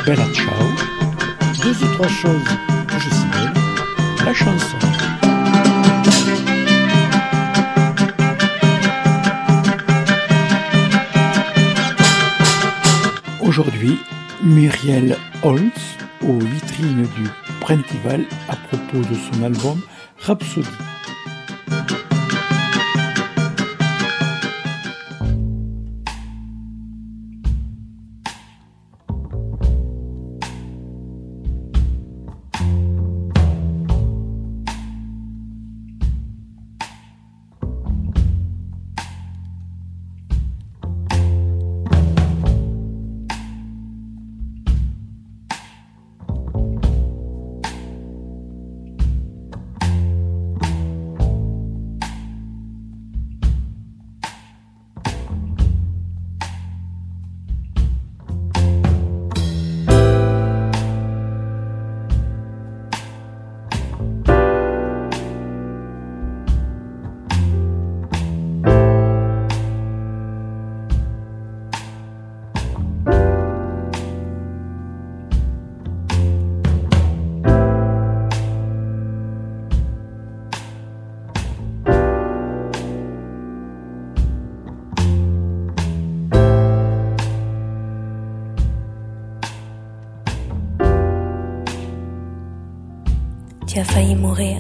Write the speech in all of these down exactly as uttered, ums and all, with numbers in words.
Bella Ciao, deux ou trois choses que je signale, la chanson. Aujourd'hui, Muriel Holtz aux vitrines du Printival à propos de son album Rhapsody. Tu as failli mourir.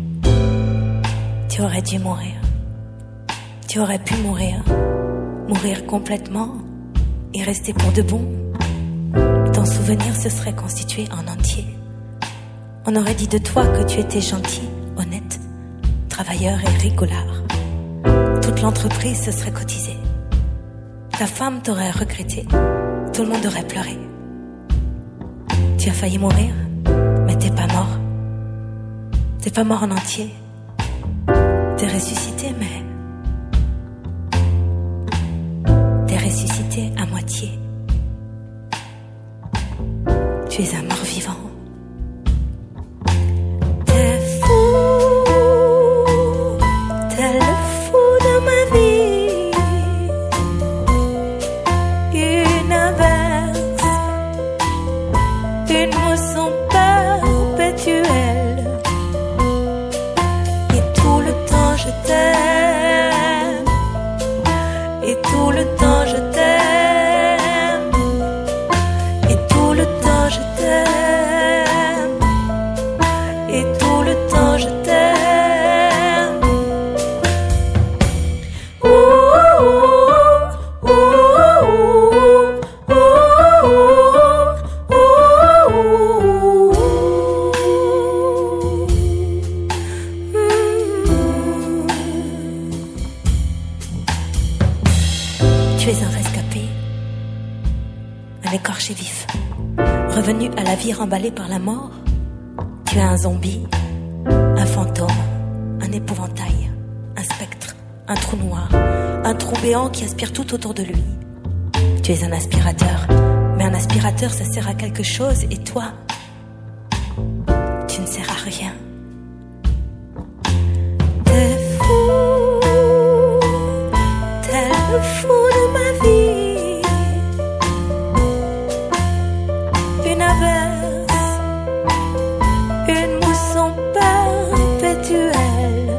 Tu aurais dû mourir. Tu aurais pu mourir. Mourir complètement et rester pour de bon. Ton souvenir se serait constitué en entier. On aurait dit de toi que tu étais gentil, honnête, travailleur et rigolard. Toute l'entreprise se serait cotisée. Ta femme t'aurait regretté. Tout le monde aurait pleuré. Tu as failli mourir, mais t'es pas mort. T'es pas mort en entier. T'es ressuscité, mais t'es ressuscité à moitié. Tu es un mort vivant. T'es fou, t'es le fou de ma vie. Une averse, une mousson perpétuelle. Je t'aime, et tout le temps je t'aime, et tout le temps je t'aime, et tout le temps je t'aime. Ouh, ouh, ouh, ouh, ouh, ouh. Tu es un rescapé, un écorché vif, revenu à la vie remballé par la mort. Tu es un zombie, un fantôme, un épouvantail, un spectre, un trou noir, un trou béant qui aspire tout autour de lui. Tu es un aspirateur, mais un aspirateur ça sert à quelque chose et toi, tu ne sers à rien. T'es fou, t'es le fou de ma vie. Une averse, une mousson perpétuelle.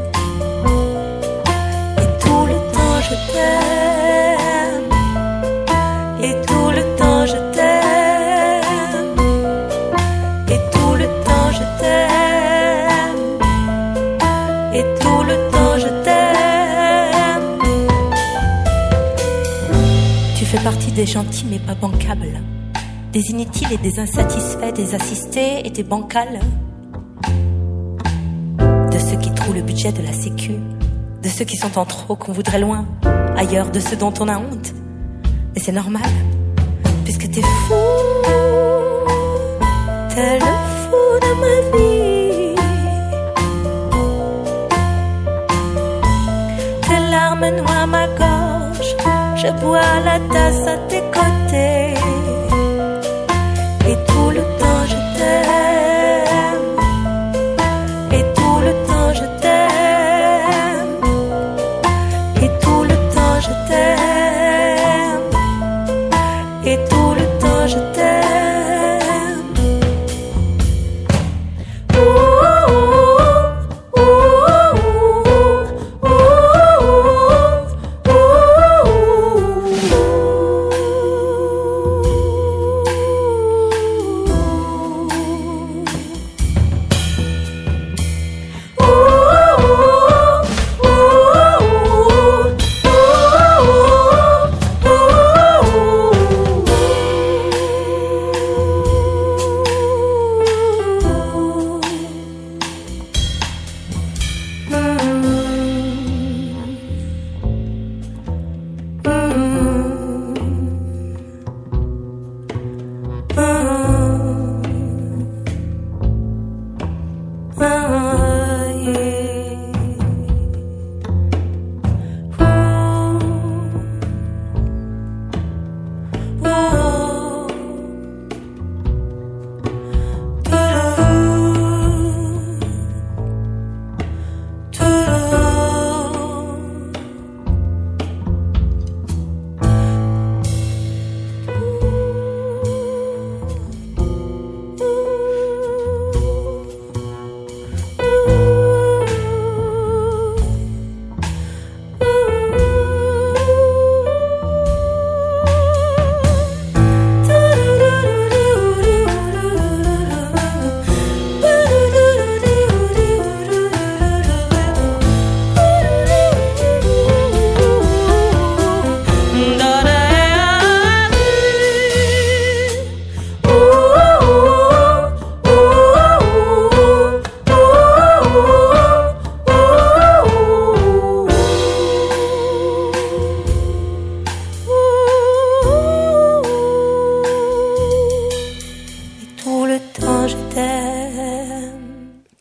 Et tout le temps je t'aime, et tout le temps je t'aime, et tout le temps je t'aime, et tout le temps je t'aime. Tu fais partie des gentils mais pas bancables, des inutiles et des insatisfaits, des assistés et des bancals, de ceux qui trouvent le budget de la sécu, de ceux qui sont en trop qu'on voudrait loin, ailleurs de ceux dont on a honte. Et c'est normal, puisque t'es fou, t'es le fou de ma vie. Tes larmes noient ma gorge, je bois la tasse à tes côtés. Et tout le temps je t'aime, et tout le temps je t'aime, et tout le temps je t'aime, et tout le temps je t'aime.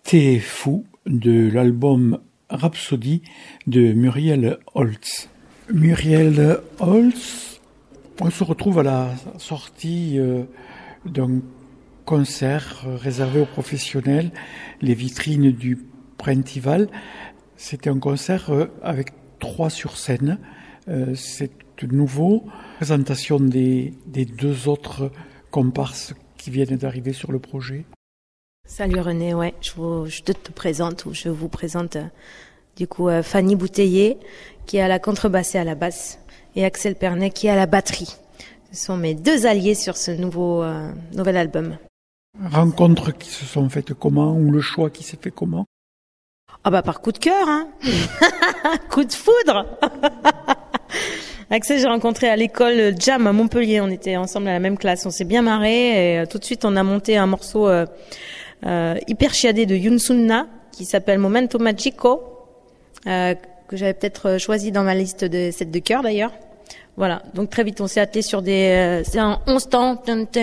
T'es fou de l'album Rhapsody de Muriel Holtz. Muriel Holtz, on se retrouve à la sortie euh, d'un concert réservé aux professionnels, les vitrines du Printival. C'était un concert euh, avec trois sur scène. Euh, c'est nouveau. Présentation des, des deux autres comparses qui viennent d'arriver sur le projet. Salut René, ouais, je, vous, je te, te présente, ou je vous présente euh, du coup euh, Fanny Bouteiller qui est à la contrebasse et à la basse et Axel Pernet qui est à la batterie. Ce sont mes deux alliés sur ce nouveau euh, nouvel album. Rencontres qui se sont faites comment ou le choix qui s'est fait comment? Ah bah par coup de cœur, hein. Coup de foudre. Axel, j'ai rencontré à l'école Jam à Montpellier. On était ensemble à la même classe. On s'est bien marré et euh, tout de suite on a monté un morceau euh, euh, hyper chiadé de Younsunna qui s'appelle Momento Magico, euh, que j'avais peut-être choisi dans ma liste de sets de cœur d'ailleurs. Voilà. Donc très vite on s'est attelé sur des, euh, c'est un onze temps.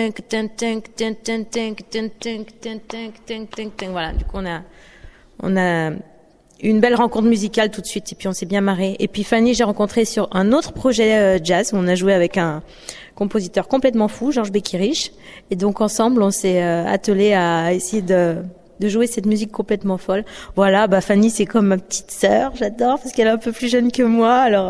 Voilà. Du coup on a, on a une belle rencontre musicale tout de suite et puis on s'est bien marré. Et puis Fanny, j'ai rencontré sur un autre projet euh, jazz où on a joué avec un compositeur complètement fou, Georges Bekirich. Et donc ensemble, on s'est euh, attelé à essayer de de jouer cette musique complètement folle. Voilà, bah Fanny, c'est comme ma petite sœur, j'adore parce qu'elle est un peu plus jeune que moi, alors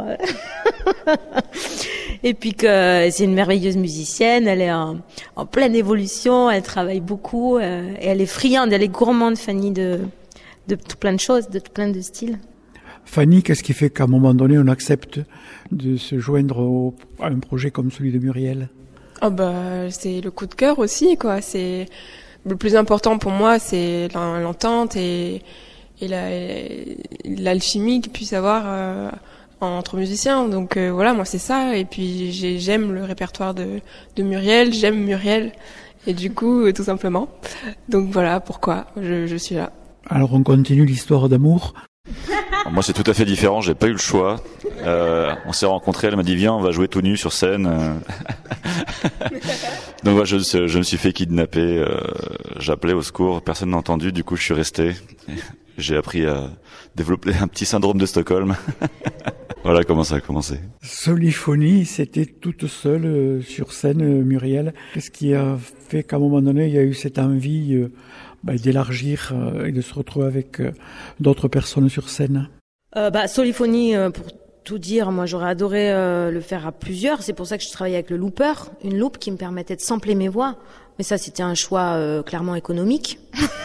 et puis que c'est une merveilleuse musicienne, elle est en, en pleine évolution, elle travaille beaucoup euh, et elle est friande, elle est gourmande Fanny de de tout plein de choses, de tout plein de styles. Fanny, qu'est-ce qui fait qu'à un moment donné, on accepte de se joindre au, à un projet comme celui de Muriel? Oh bah, c'est le coup de cœur aussi, quoi. C'est le plus important pour moi, c'est l'entente et, et la, l'alchimie qu'il puisse avoir euh, entre musiciens. Donc euh, voilà, moi c'est ça. Et puis j'ai, j'aime le répertoire de, de Muriel, j'aime Muriel. Et du coup, tout simplement. Donc voilà pourquoi je, je suis là. Alors on continue l'histoire d'amour. Moi c'est tout à fait différent, j'ai pas eu le choix. Euh, on s'est rencontrés, elle m'a dit viens on va jouer tout nu sur scène. Donc voilà, je, je me suis fait kidnapper, euh, j'appelais au secours, personne n'a entendu, du coup je suis resté. J'ai appris à développer un petit syndrome de Stockholm. Voilà comment ça a commencé. Soliphonie, c'était toute seule euh, sur scène, euh, Muriel. Qu'est-ce qui a fait qu'à un moment donné il y a eu cette envie euh, bah, d'élargir euh, et de se retrouver avec euh, d'autres personnes sur scène? euh, bah, Soliphonie, euh, pour tout dire, moi j'aurais adoré euh, le faire à plusieurs. C'est pour ça que je travaillais avec le looper, une loupe qui me permettait de sampler mes voix. Mais ça, c'était un choix euh, clairement économique.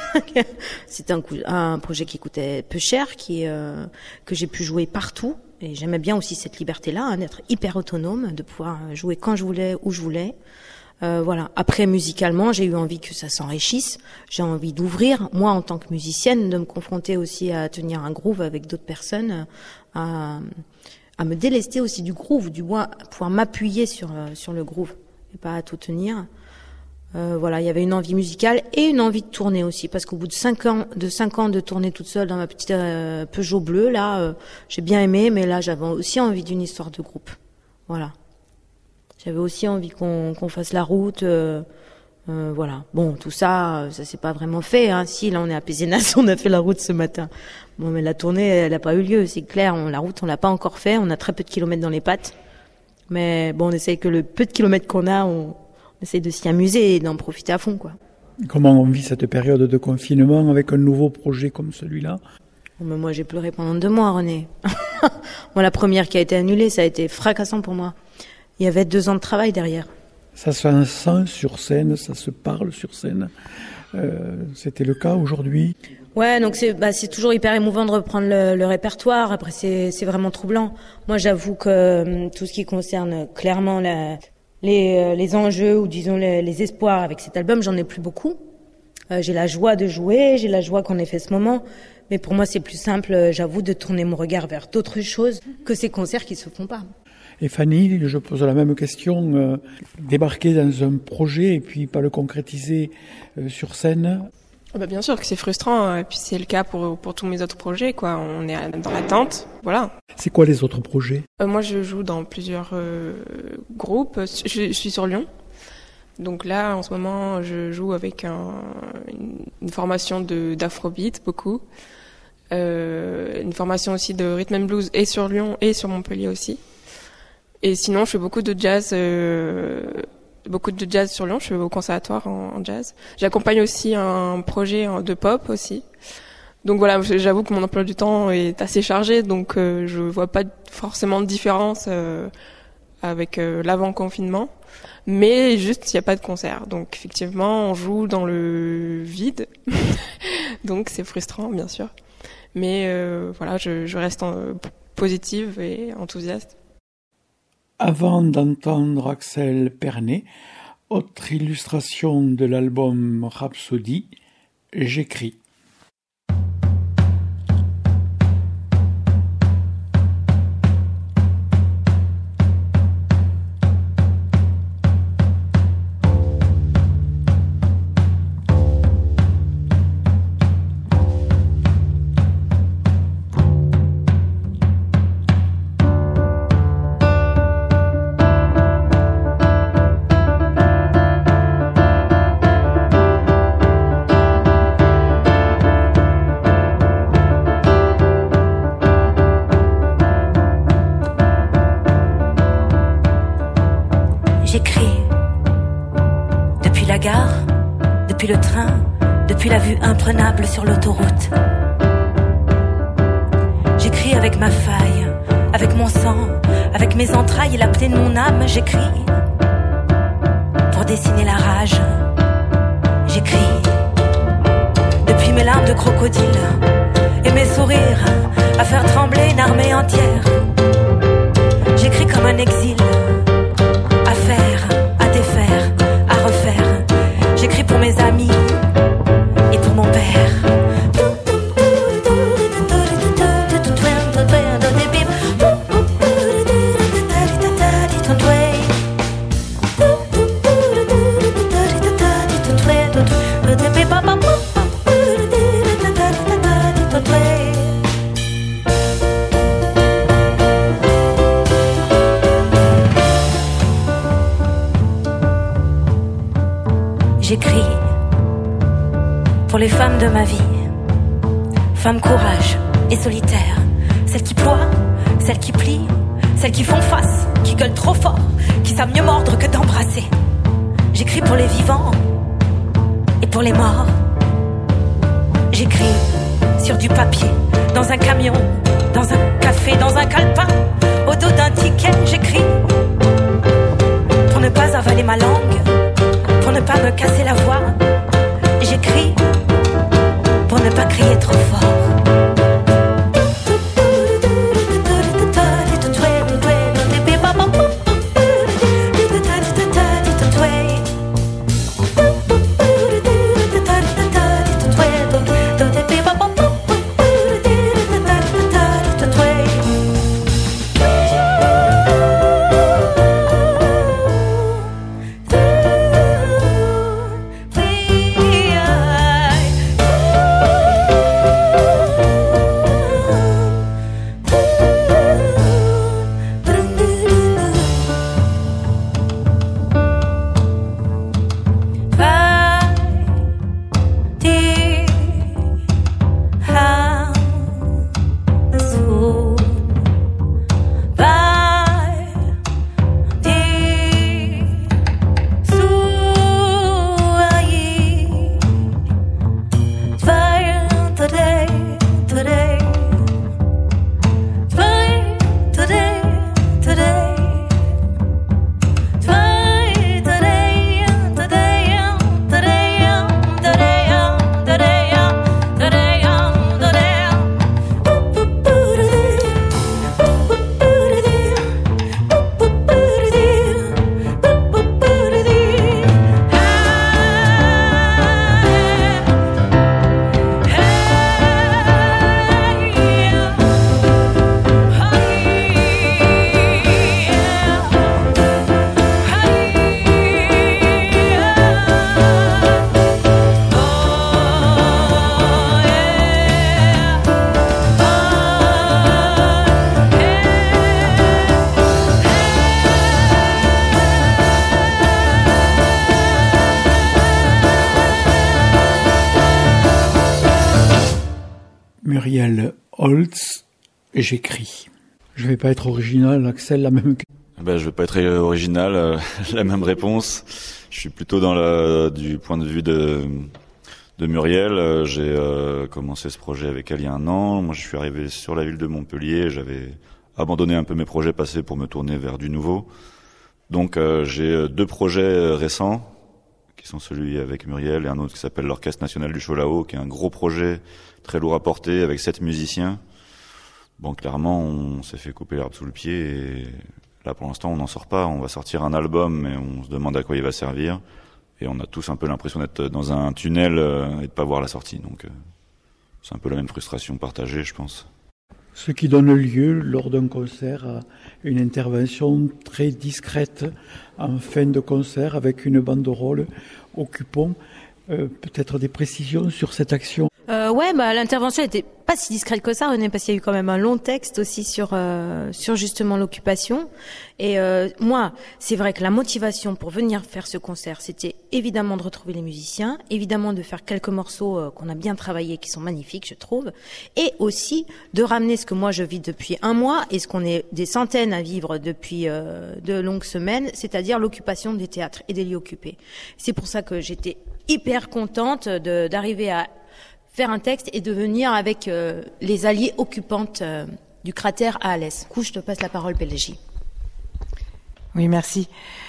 C'était un, coup, un projet qui coûtait peu cher, qui euh, que j'ai pu jouer partout. Et j'aimais bien aussi cette liberté-là, hein, d'être hyper autonome, de pouvoir jouer quand je voulais, où je voulais. Euh, voilà. Après, musicalement, j'ai eu envie que ça s'enrichisse. J'ai envie d'ouvrir, moi, en tant que musicienne, de me confronter aussi à tenir un groove avec d'autres personnes, à, à me délester aussi du groove, du moins pouvoir m'appuyer sur sur le groove et pas à tout tenir. Euh, voilà, il y avait une envie musicale et une envie de tourner aussi, parce qu'au bout de cinq ans, de cinq ans de tourner toute seule dans ma petite euh, Peugeot bleue, là, euh, j'ai bien aimé, mais là, j'avais aussi envie d'une histoire de groupe. Voilà. J'avais aussi envie qu'on, qu'on fasse la route. Euh, euh, voilà. Bon, tout ça, ça s'est pas vraiment fait. Hein. Si, là, on est à Pézenas, on a fait la route ce matin. Bon, mais la tournée, elle a pas eu lieu, c'est clair. On, la route, on l'a pas encore fait. On a très peu de kilomètres dans les pattes. Mais bon, on essaye que le peu de kilomètres qu'on a, on On essaie de s'y amuser et d'en profiter à fond, quoi. Comment on vit cette période de confinement avec un nouveau projet comme celui-là? Oh, mais moi, j'ai pleuré pendant deux mois, René. Moi, la première qui a été annulée, ça a été fracassant pour moi. Il y avait deux ans de travail derrière. Ça se sent sur scène, ça se parle sur scène. Euh, c'était le cas aujourd'hui? Ouais, donc c'est, bah, c'est toujours hyper émouvant de reprendre le, le répertoire. Après, c'est, c'est vraiment troublant. Moi, j'avoue que euh, tout ce qui concerne clairement la... Les, les enjeux ou disons les, les espoirs avec cet album, j'en ai plus beaucoup. Euh, j'ai la joie de jouer, j'ai la joie qu'on ait fait ce moment, mais pour moi c'est plus simple, j'avoue, de tourner mon regard vers d'autres choses que ces concerts qui se font pas. Et Fanny, je pose la même question, euh, débarquer dans un projet et puis pas le concrétiser euh, sur scène. Bah bien sûr que c'est frustrant, et puis c'est le cas pour pour tous mes autres projets, quoi. On est dans l'attente, voilà. C'est quoi les autres projets? euh, Moi, je joue dans plusieurs euh, groupes. Je, je suis sur Lyon, Donc là, en ce moment, je joue avec un, une, une formation de, d'afrobeat, beaucoup. Euh, une formation aussi de rhythm and blues, et sur Lyon, et sur Montpellier aussi. Et sinon, je fais beaucoup de jazz, euh, beaucoup de jazz sur Lyon. Je suis au conservatoire en, en jazz. J'accompagne aussi un projet de pop aussi. Donc voilà, j'avoue que mon emploi du temps est assez chargé, donc euh, je vois pas forcément de différence euh, avec euh, l'avant-confinement. Mais juste, il n'y a pas de concert. Donc effectivement, on joue dans le vide. Donc c'est frustrant, bien sûr. Mais euh, voilà, je, je reste en, positive et enthousiaste. Avant d'entendre Axel Pernet, autre illustration de l'album Rhapsody, j'écris. J'écris depuis la gare, depuis le train, depuis la vue imprenable sur l'autoroute. J'écris avec ma faille, avec mon sang, avec mes entrailles et l'apnée de mon âme. J'écris pour dessiner la rage. J'écris depuis mes larmes de crocodile et mes sourires à faire trembler une armée entière. J'écris comme un exil, à faire, à défaire, à refaire. J'écris pour mes amis et pour mon père. J'écris pour les femmes de ma vie, femmes courage et solitaires, celles qui ploient, celles qui plient, celles qui font face, qui gueulent trop fort, qui savent mieux mordre que d'embrasser. J'écris pour les vivants et pour les morts. J'écris sur du papier, dans un camion, dans un café, dans un calepin, au dos d'un ticket. J'écris pour ne pas avaler ma langue, pour ne pas me casser la voix. J'écris pour ne pas crier trop fort. Wait. Muriel Holtz, j'écris. Je vais pas être original, Axel, la même. Ben, je vais pas être original, euh, la même réponse. Je suis plutôt dans le du point de vue de de Muriel. Euh, j'ai euh, commencé ce projet avec elle il y a un an. Moi, je suis arrivé sur la ville de Montpellier. J'avais abandonné un peu mes projets passés pour me tourner vers du nouveau. Donc, euh, j'ai deux projets récents, qui sont celui avec Muriel et un autre qui s'appelle l'Orchestre National du Cholao, qui est un gros projet très lourd à porter avec sept musiciens. Bon, clairement, on s'est fait couper l'herbe sous le pied et là, pour l'instant, on n'en sort pas. On va sortir un album mais on se demande à quoi il va servir. Et on a tous un peu l'impression d'être dans un tunnel et de pas voir la sortie. Donc, c'est un peu la même frustration partagée, je pense. Ce qui donne lieu, lors d'un concert, à une intervention très discrète en fin de concert avec une banderole occupant. Euh, peut-être des précisions sur cette action. Euh, ouais, bah l'intervention était pas si discrète que ça, René, parce qu'il y a eu quand même un long texte aussi sur euh, sur justement l'occupation. Et euh, moi, c'est vrai que la motivation pour venir faire ce concert, c'était évidemment de retrouver les musiciens, évidemment de faire quelques morceaux euh, qu'on a bien travaillés, qui sont magnifiques, je trouve, et aussi de ramener ce que moi je vis depuis un mois et ce qu'on est des centaines à vivre depuis euh, de longues semaines, c'est-à-dire l'occupation des théâtres et des lieux occupés. C'est pour ça que j'étais hyper contente de, d'arriver à faire un texte et de venir avec euh, les alliés occupantes euh, du cratère à Alès. Du coup, je te passe la parole, P L J. Oui, merci.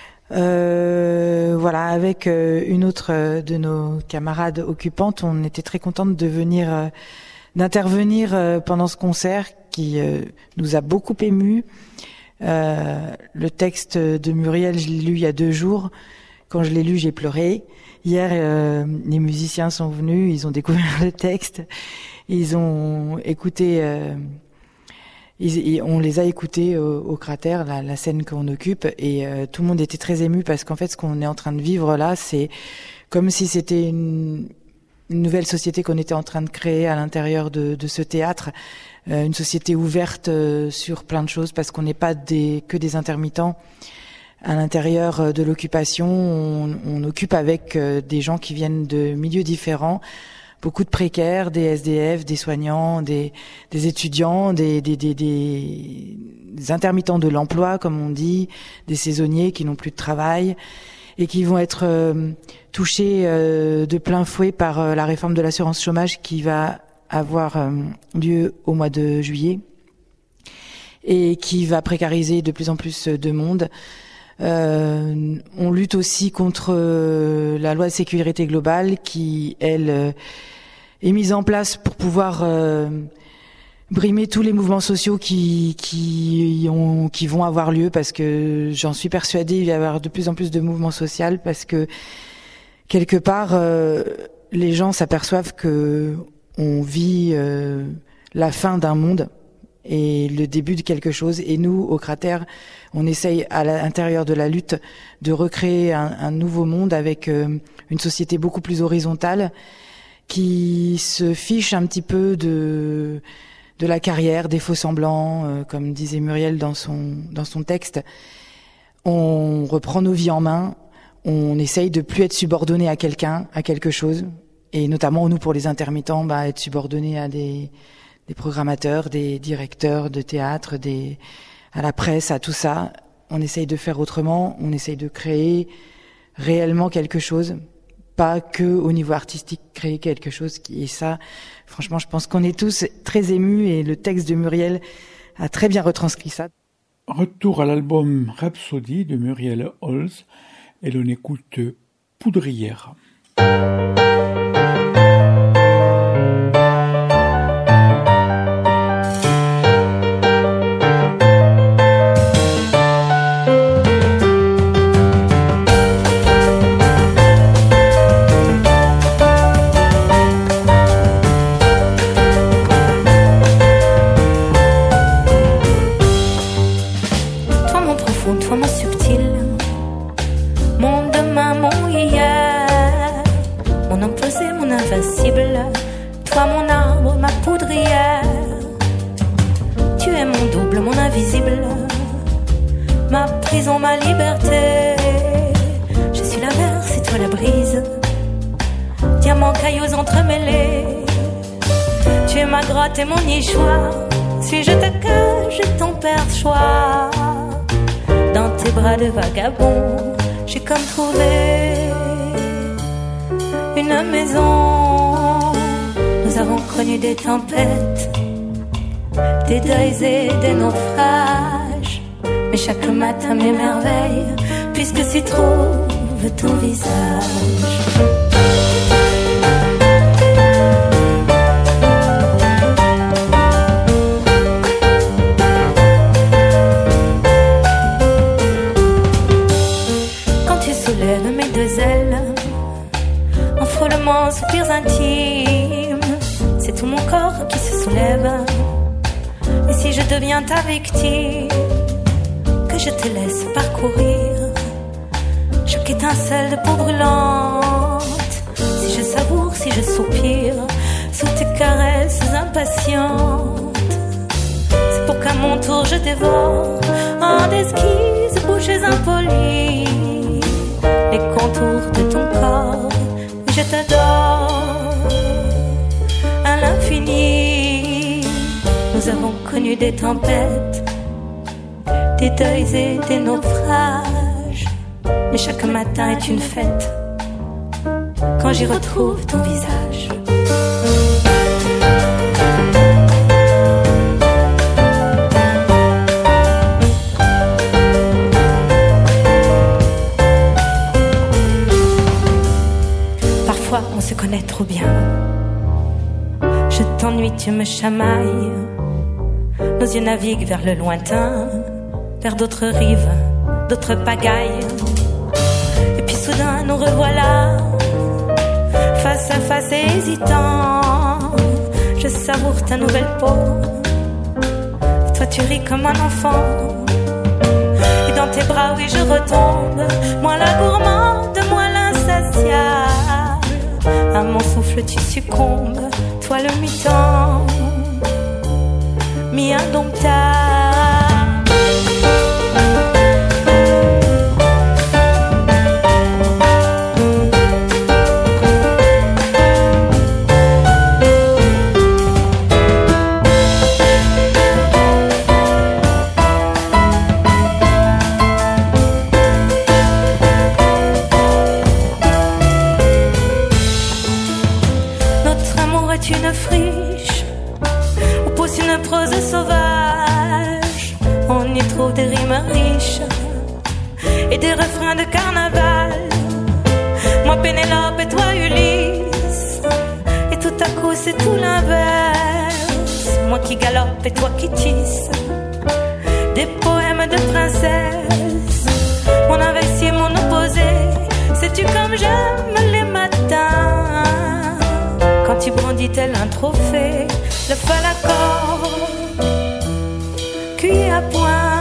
Euh, voilà, avec euh, une autre de nos camarades occupantes, on était très contente de venir, euh, d'intervenir euh, pendant ce concert qui euh, nous a beaucoup émus. Euh, le texte de Muriel, je l'ai lu il y a deux jours. Quand je l'ai lu, j'ai pleuré. Hier, euh, les musiciens sont venus, ils ont découvert le texte, ils ont écouté, euh, ils, ils, on les a écoutés au, au cratère, la, la scène qu'on occupe, et euh, tout le monde était très ému parce qu'en fait, ce qu'on est en train de vivre là, c'est comme si c'était une, une nouvelle société qu'on était en train de créer à l'intérieur de, de ce théâtre, euh, une société ouverte euh, sur plein de choses parce qu'on n'est pas des, que des intermittents. À l'intérieur de l'occupation, on, on occupe avec des gens qui viennent de milieux différents, beaucoup de précaires, des S D F, des soignants, des, des étudiants, des, des, des, des, des intermittents de l'emploi, comme on dit, des saisonniers qui n'ont plus de travail et qui vont être euh, touchés euh, de plein fouet par euh, la réforme de l'assurance chômage qui va avoir euh, lieu au mois de juillet et qui va précariser de plus en plus de monde. Euh, on lutte aussi contre euh, la loi de sécurité globale qui, elle, euh, est mise en place pour pouvoir euh, brimer tous les mouvements sociaux qui qui ont qui vont avoir lieu parce que j'en suis persuadée il va y avoir de plus en plus de mouvements sociaux parce que quelque part euh, les gens s'aperçoivent que on vit euh, la fin d'un monde et le début de quelque chose. Et nous, au cratère, on essaye à l'intérieur de la lutte de recréer un, un nouveau monde avec euh, une société beaucoup plus horizontale qui se fiche un petit peu de de la carrière, des faux semblants, euh, comme disait Muriel dans son dans son texte. On reprend nos vies en main, on essaye de plus être subordonné à quelqu'un, à quelque chose, et notamment nous pour les intermittents, bah, être subordonné à des des programmateurs, des directeurs de théâtre, des, à la presse, à tout ça. On essaye de faire autrement, on essaye de créer réellement quelque chose, pas que au niveau artistique, créer quelque chose qui est ça. Franchement, je pense qu'on est tous très émus et le texte de Muriel a très bien retranscrit ça. Retour à l'album Rhapsody de Muriel Holtz et l'on écoute Poudrière. Toi mon arbre, ma poudrière, tu es mon double, mon invisible, ma prison, ma liberté. Je suis l'averse et toi la brise, diamants, cailloux entremêlés. Tu es ma grotte et mon nichoir. Suis-je ta cage et ton perchoir? Dans tes bras de vagabond, j'ai comme trouvé une maison. Nous avons connu des tempêtes, des deuils et des naufrages, mais chaque matin m'émerveille, puisque s'y trouve ton visage. Quand tu soulèves mes deux ailes, en frôlement soupirs intimes, c'est tout mon corps qui se soulève. Et si je deviens ta victime, que je te laisse parcourir chaque étincelle de peau brûlante, si je savoure, si je soupire sous tes caresses impatientes, c'est pour qu'à mon tour je dévore en esquisses, bouches impolies, les contours de ton corps. Je t'adore à l'infini. Nous avons connu des tempêtes, des deuils et des naufrages, mais chaque matin est une fête quand j'y retrouve ton visage. Parfois on se connaît trop bien. Je t'ennuie, tu me chamailles. Nos yeux naviguent vers le lointain, vers d'autres rives, d'autres pagailles. Et puis soudain nous revoilà, face à face et hésitant. Je savoure ta nouvelle peau, toi tu ris comme un enfant. Et dans tes bras, oui, je retombe, moi la gourmande, moi l'insatiable. À mon souffle tu succombes, toi le mi-temps, mi-indomptable. Une friche où pousse une prose sauvage. On y trouve des rimes riches et des refrains de carnaval. Moi Pénélope et toi Ulysse, et tout à coup c'est tout l'inverse. Moi qui galope et toi qui tisse des poèmes de princesse. Mon inversé et mon opposé, sais-tu comme j'aime les matins quand tu brandis tel un trophée, le fal accord, cuit à point.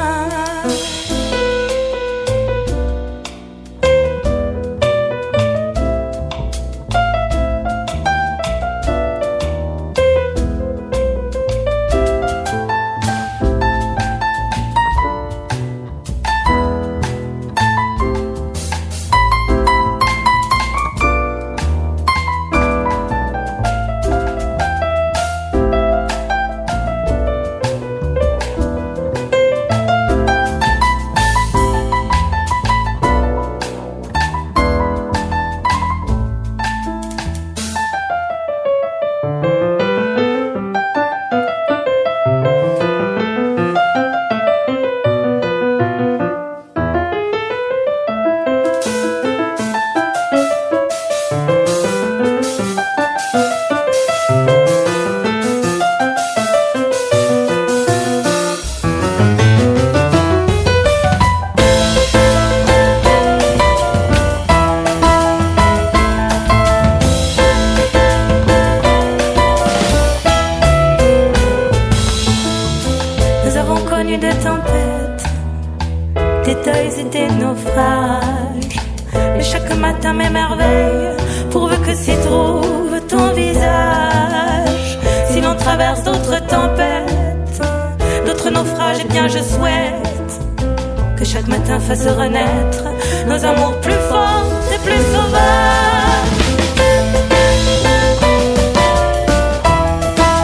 Fasse renaître nos amours plus forts et plus sauvages.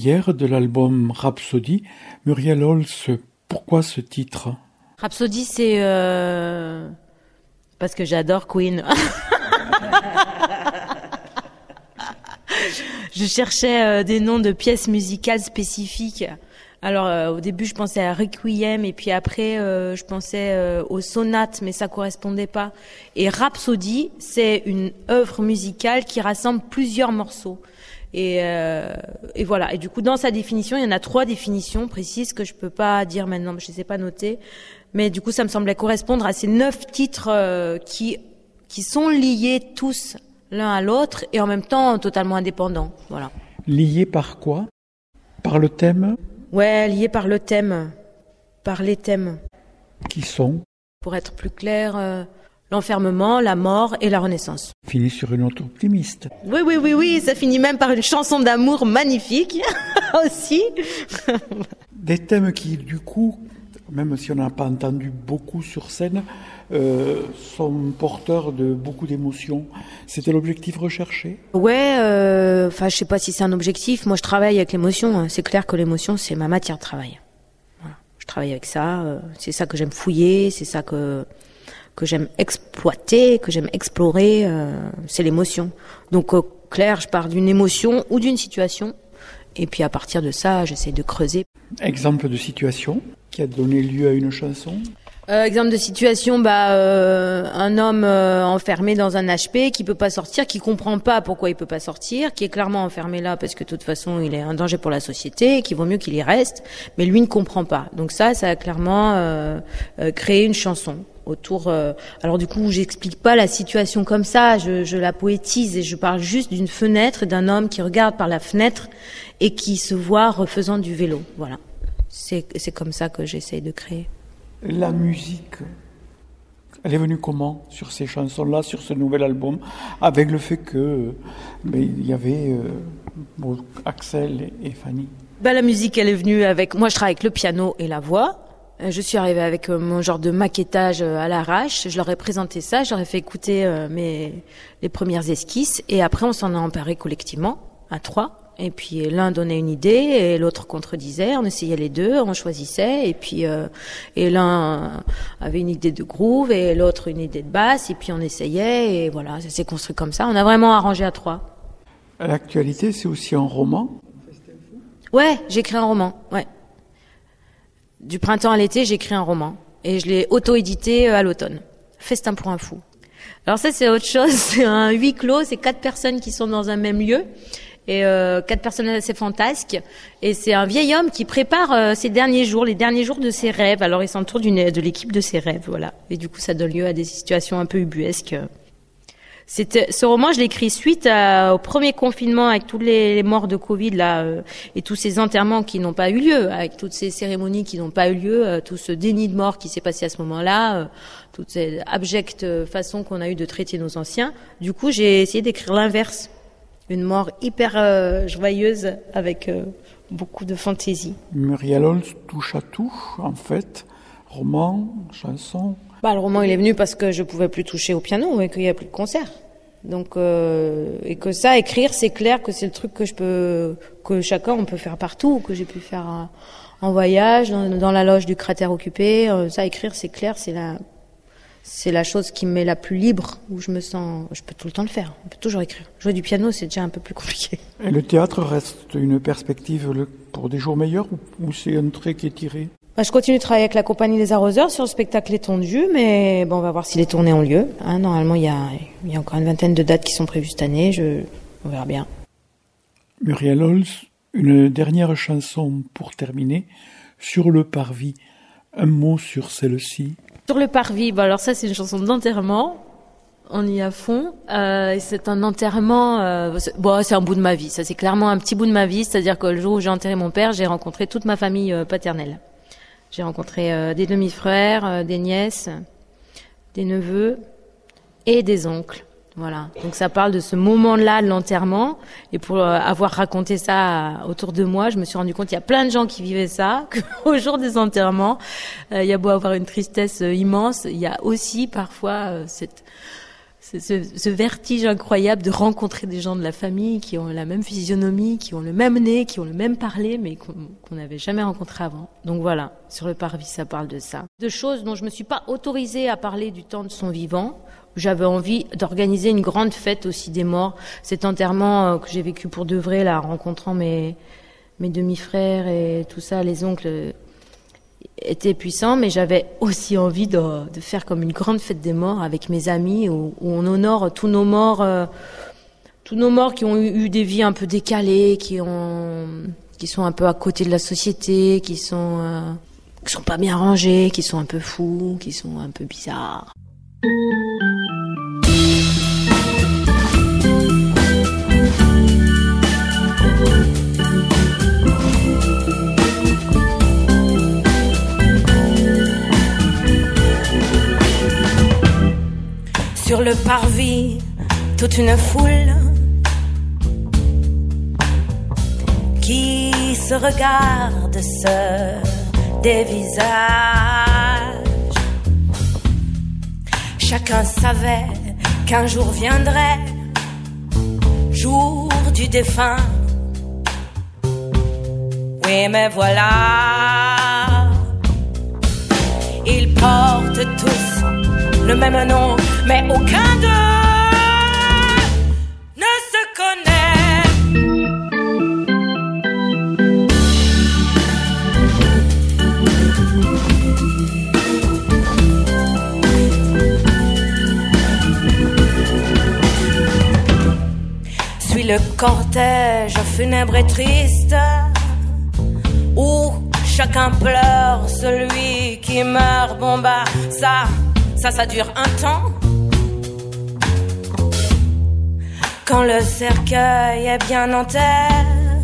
Derrière de l'album Rhapsody, Muriel Holz, pourquoi ce titre? Rhapsody, c'est euh... parce que j'adore Queen. Je cherchais euh, des noms de pièces musicales spécifiques. Alors euh, au début je pensais à Requiem et puis après euh, je pensais euh, aux sonates, mais ça correspondait pas. Et Rhapsody, c'est une œuvre musicale qui rassemble plusieurs morceaux. Et, euh, et voilà. Et du coup dans sa définition, il y en a trois définitions précises que je peux pas dire maintenant, je les ai pas notées. Mais du coup ça me semblait correspondre à ces neuf titres euh, qui qui sont liés tous l'un à l'autre et en même temps totalement indépendants. Voilà. Liés par quoi? Par le thème? Ouais, liés par le thème, par les thèmes. Qui sont? Pour être plus clair, euh, l'enfermement, la mort et la renaissance. Finit sur une note optimiste. Oui, oui, oui, oui, ça finit même par une chanson d'amour magnifique aussi. Des thèmes qui, du coup, même si on n'a pas entendu beaucoup sur scène, euh, sont porteurs de beaucoup d'émotions. C'était l'objectif recherché? Ouais, euh, enfin, je sais pas si c'est un objectif. Moi, je travaille avec l'émotion. C'est clair que l'émotion, c'est ma matière de travail. Voilà. Je travaille avec ça. Euh, c'est ça que j'aime fouiller. C'est ça que que j'aime exploiter, que j'aime explorer. Euh, c'est l'émotion. Donc, euh, clair, je pars d'une émotion ou d'une situation. Et puis, à partir de ça, j'essaie de creuser. Exemple de situation qui a donné lieu à une chanson? Euh, exemple de situation, bah euh, un homme euh, enfermé dans un H P qui peut pas sortir, qui comprend pas pourquoi il peut pas sortir, qui est clairement enfermé là parce que de toute façon il est un danger pour la société, qu'il vaut mieux qu'il y reste, mais lui ne comprend pas. Donc ça, ça a clairement euh, euh, créé une chanson autour. Euh, alors du coup, j'explique pas la situation comme ça, je, je la poétise et je parle juste d'une fenêtre, d'un homme qui regarde par la fenêtre et qui se voit refaisant du vélo. Voilà, c'est c'est comme ça que j'essaie de créer. La musique, elle est venue comment sur ces chansons-là, sur ce nouvel album, avec le fait que ben, il y avait euh, bon, Axel et Fanny? Ben, la musique, elle est venue avec... Moi, je travaille avec le piano et la voix. Je suis arrivée avec mon genre de maquettage à l'arrache. Je leur ai présenté ça, je leur ai fait écouter mes, les premières esquisses. Et après, on s'en a emparé collectivement, à trois. Et puis l'un donnait une idée et l'autre contredisait. On essayait les deux, on choisissait. Et puis euh, et l'un avait une idée de groove et l'autre une idée de basse. Et puis on essayait et voilà, ça s'est construit comme ça. On a vraiment arrangé à trois. L'actualité, c'est aussi un roman? Ouais, j'écris un roman. Ouais. Du printemps à l'été, j'écris un roman et je l'ai auto-édité à l'automne. Festin pour un fou. Alors ça, c'est autre chose. C'est un huis clos. C'est quatre personnes qui sont dans un même lieu. Et euh, quatre personnages assez fantasques. Et c'est un vieil homme qui prépare euh, ses derniers jours, les derniers jours de ses rêves. Alors il s'entoure d'une, de l'équipe de ses rêves, voilà. Et du coup, ça donne lieu à des situations un peu ubuesques. C'était, ce roman, je l'ai écrit suite à, au premier confinement avec tous les, les morts de Covid là euh, et tous ces enterrements qui n'ont pas eu lieu, avec toutes ces cérémonies qui n'ont pas eu lieu, euh, tout ce déni de mort qui s'est passé à ce moment-là, euh, toute cette abjecte façon qu'on a eu de traiter nos anciens. Du coup, j'ai essayé d'écrire l'inverse. Une mort hyper euh, joyeuse avec euh, beaucoup de fantaisie. Muriel Holz touche à tout, en fait. Roman, chanson. Bah, le roman, il est venu parce que je pouvais plus toucher au piano et qu'il y a plus de concerts. Donc, euh, et que ça, écrire, c'est clair que c'est le truc que je peux, que chacun on peut faire partout, que j'ai pu faire en, en voyage, dans, dans la loge du cratère occupé. Euh, ça, écrire, c'est clair, c'est la C'est la chose qui me met la plus libre, où je me sens... Je peux tout le temps le faire, on peut toujours écrire. Jouer du piano, c'est déjà un peu plus compliqué. Et le théâtre reste une perspective pour des jours meilleurs, ou c'est un trait qui est tiré? Bah, je continue de travailler avec la Compagnie des Arroseurs sur le spectacle étendu, mais bon, on va voir si les tournées ont lieu. Hein, normalement, il y a, il y a encore une vingtaine de dates qui sont prévues cette année, je, on verra bien. Muriel Holz, une dernière chanson pour terminer, Sur le parvis. Un mot sur celle-ci. Sur le parvis, bah alors ça c'est une chanson d'enterrement, on y est à fond. Euh, c'est un enterrement, euh, c'est, bon c'est un bout de ma vie, ça c'est clairement un petit bout de ma vie, c'est-à-dire que le jour où j'ai enterré mon père, j'ai rencontré toute ma famille euh, paternelle. J'ai rencontré euh, des demi-frères, euh, des nièces, des neveux et des oncles. Voilà, donc ça parle de ce moment-là de l'enterrement, et pour euh, avoir raconté ça euh, autour de moi, je me suis rendu compte qu'il y a plein de gens qui vivaient ça, qu'au jour des enterrements, euh, il y a beau avoir une tristesse euh, immense, il y a aussi parfois euh, cette ce, ce, ce vertige incroyable de rencontrer des gens de la famille qui ont la même physionomie, qui ont le même nez, qui ont le même parler, mais qu'on qu'on n'avait jamais rencontré avant. Donc voilà, sur le parvis, ça parle de ça. De choses dont je me suis pas autorisée à parler du temps de son vivant. J'avais envie d'organiser une grande fête aussi des morts. Cet enterrement que j'ai vécu pour de vrai, là, en rencontrant mes, mes demi-frères et tout ça, les oncles, était puissant, mais j'avais aussi envie de, de faire comme une grande fête des morts avec mes amis où, où on honore tous nos morts, euh, tous nos morts qui ont eu, eu des vies un peu décalées, qui ont, qui sont un peu à côté de la société, qui sont, euh, qui sont pas bien rangés, qui sont un peu fous, qui sont un peu bizarres. Sur le parvis, toute une foule qui se regarde, se dévisage. Chacun savait qu'un jour viendrait, jour du défunt. Oui, mais voilà, ils portent tous le même nom, mais aucun d'eux ne se connaît. Suis le cortège funèbre et triste où chacun pleure celui qui meurt. Bon bah ça Ça, ça dure un temps. Quand le cercueil est bien en terre,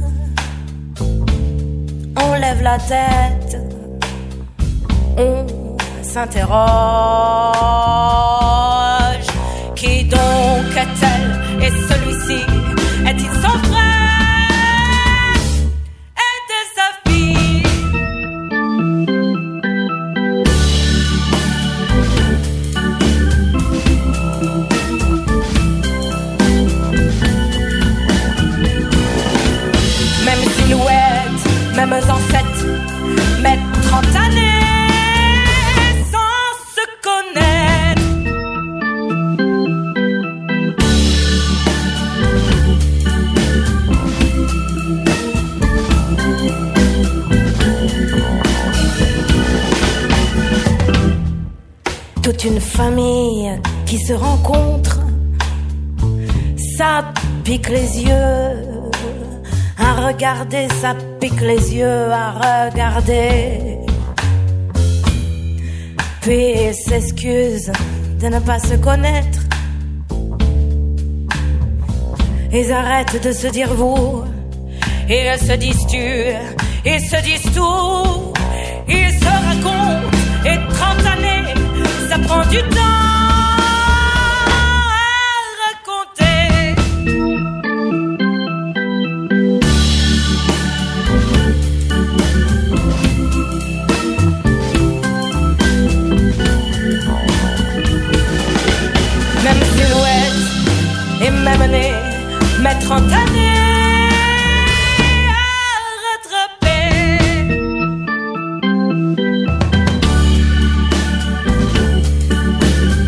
on lève la tête, on s'interroge. Qui donc est-elle et celui-ci? Est-il son frère? Est-elle sa fille? Même silhouette, mêmes ancêtres, mais trente années sans se connaître. Toute une famille qui se rencontre, ça pique les yeux. À regarder, ça pique les yeux, à regarder. Puis ils s'excusent de ne pas se connaître. Ils arrêtent de se dire vous. Ils se disent tu. Ils se disent tout. Ils se racontent. Et trente années, ça prend du temps. Et même né, mais trente années à rattraper.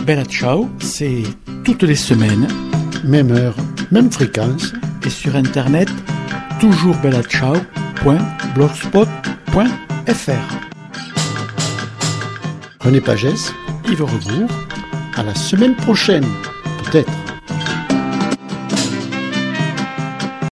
Bella Ciao, c'est toutes les semaines. Même heure, même fréquence. Et sur internet, toujours bella ciao point blogspot point f r. René Pagès, Yves Rebourg. à la semaine prochaine, peut-être.